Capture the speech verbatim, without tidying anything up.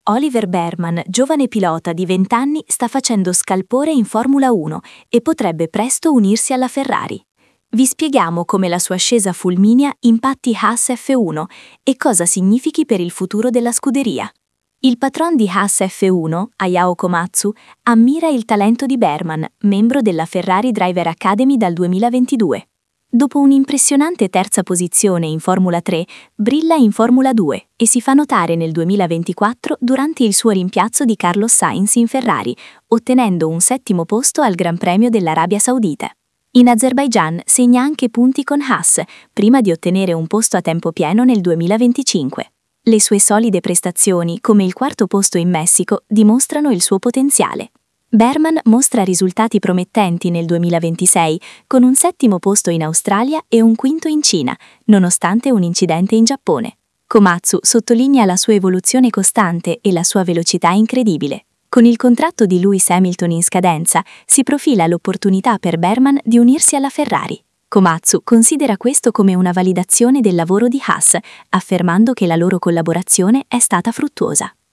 Oliver Bearman, giovane pilota di venti anni, sta facendo scalpore in Formula uno e potrebbe presto unirsi alla Ferrari. Vi spieghiamo come la sua ascesa fulminea impatti Haas F uno e cosa significhi per il futuro della scuderia. Il patron di Haas F uno, Ayao Komatsu, ammira il talento di Bearman, membro della Ferrari Driver Academy dal duemilaventidue. Dopo un'impressionante terza posizione in Formula tre, brilla in Formula due e si fa notare nel duemilaventiquattro durante il suo rimpiazzo di Carlos Sainz in Ferrari, ottenendo un settimo posto al Gran Premio dell'Arabia Saudita. In Azerbaigian segna anche punti con Haas, prima di ottenere un posto a tempo pieno nel duemilaventicinque. Le sue solide prestazioni, come il quarto posto in Messico, dimostrano il suo potenziale. Bearman mostra risultati promettenti nel duemilaventisei, con un settimo posto in Australia e un quinto in Cina, nonostante un incidente in Giappone. Komatsu sottolinea la sua evoluzione costante e la sua velocità incredibile. Con il contratto di Lewis Hamilton in scadenza, si profila l'opportunità per Bearman di unirsi alla Ferrari. Komatsu considera questo come una validazione del lavoro di Haas, affermando che la loro collaborazione è stata fruttuosa.